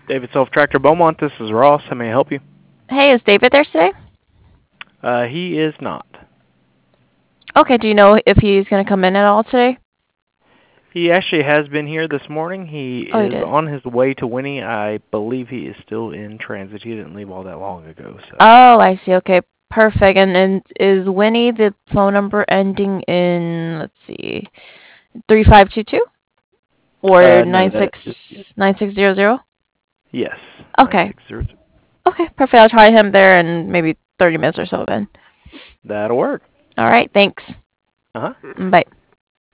David Self Tractor Beaumont, this is Ross. How may I help you? Hey, is David there today? He is not. Okay, do you know if he's going to come in at all today? He actually has been here this morning. He Oh, he is did. on his way to Winnie. I believe he is still in transit. He didn't leave all that long ago. So. Oh, I see. Okay, perfect. And is Winnie the phone number ending in, let's see, 3522 or No, that 9600? yes, Okay. 960. Okay, perfect. I'll try him there in maybe 30 minutes or so then. That'll work. All right, thanks. Uh huh. Bye.